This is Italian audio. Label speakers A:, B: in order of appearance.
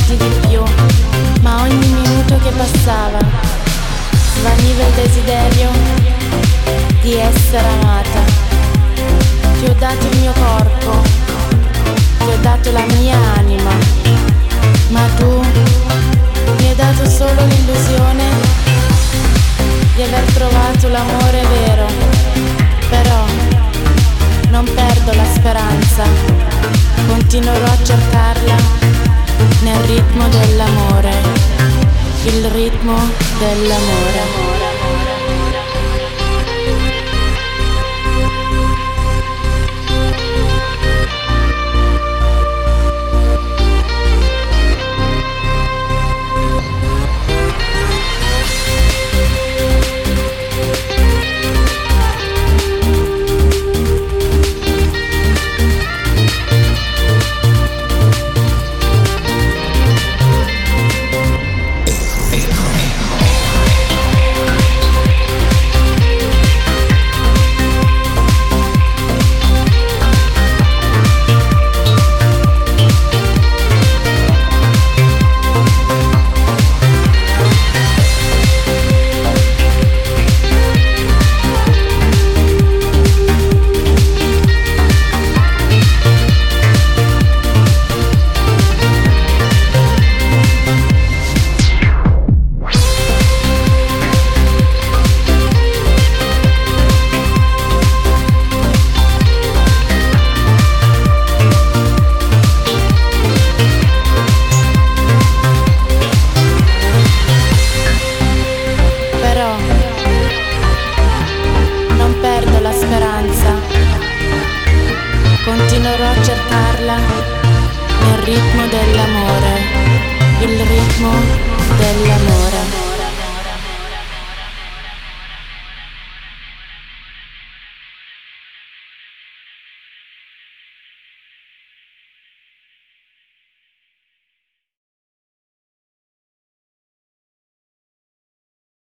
A: di più, ma ogni minuto che passava svaniva il desiderio di essere amata. Ti ho dato il mio corpo, ti ho dato la mia anima, ma tu mi hai dato solo l'illusione di aver trovato l'amore vero. Però non perdo la speranza, continuerò a cercarla nel ritmo dell'amore, il ritmo dell'amore. Continuerò a cercarla nel ritmo dell'amore, il ritmo dell'amore.